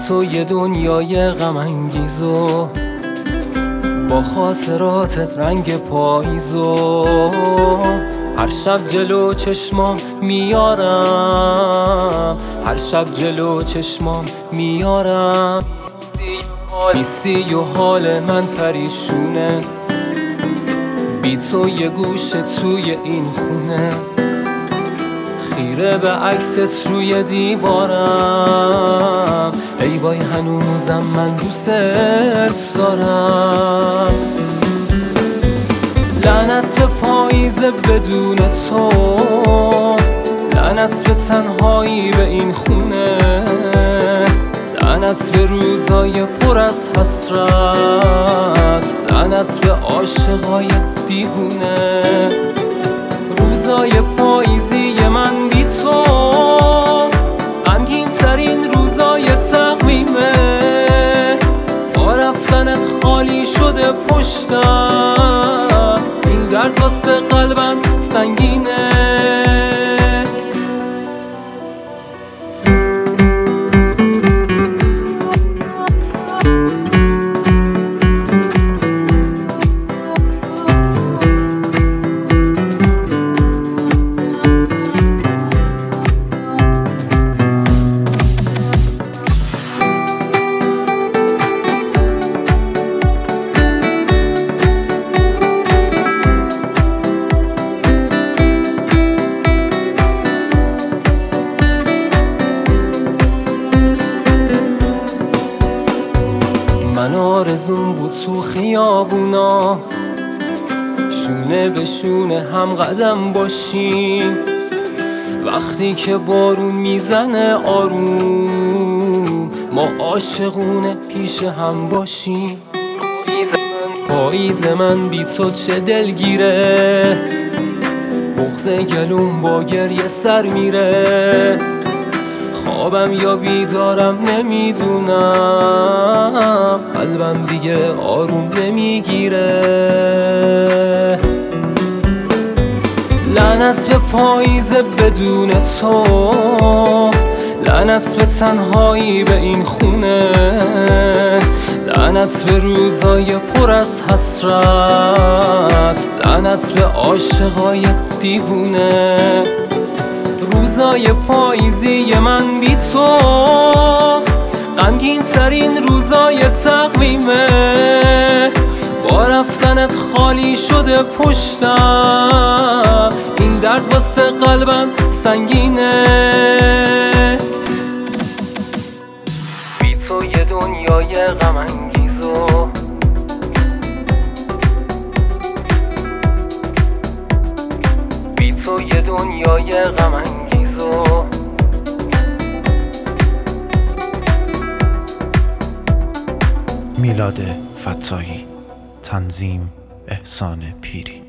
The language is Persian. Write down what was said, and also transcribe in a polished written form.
تو یه دنیای غم انگیزو با خاطراتت رنگ پاییزو هر شب جلو چشمام میارم، هر شب جلو چشمام میارم. نیستی و حال من پریشونه، بی تو یه گوشه توی این خونه، خیره به عکست روی دیوارم. ای وای هنوزم من دوست دارم. لعنت به پاییز بدون تو، لعنت به تنهایی به این خونه، لعنت به روزای پر از حسرت، لعنت به عاشقای دیوونه. روزای پاییزی من بی تو غمگین ترین روزای تقویمه، با رفتنت خالی شده پشتم، این درد واسه قلبم سنگینه. من آرزوم بود تو خیابونا شونه به شونه هم قدم باشیم، وقتی که بارون میزنه آروم ما عاشقونه پیش هم باشیم. پاییز من بی تو چه دلگیره، بغض گلوم با گریه سر میره، خوابم یا بیدارم نمیدونم، قلبم دیگه آروم نمیگیره. لعنت به پاییز بدون تو، لعنت به تنهایی به این خونه، لعنت به روزای پر از حسرت، لعنت به عاشقای دیوونه. روزای پاییزی من بی تو غمگین ترین روزای تقویمه، با رفتنت خالی شده پشتم، این درد واسه قلبم سنگینه. بی تو یه دنیای غم انگیزو بی تو یه دنیای غم انگیزو. میلاد فتاحی، تنظیم احسان پیری.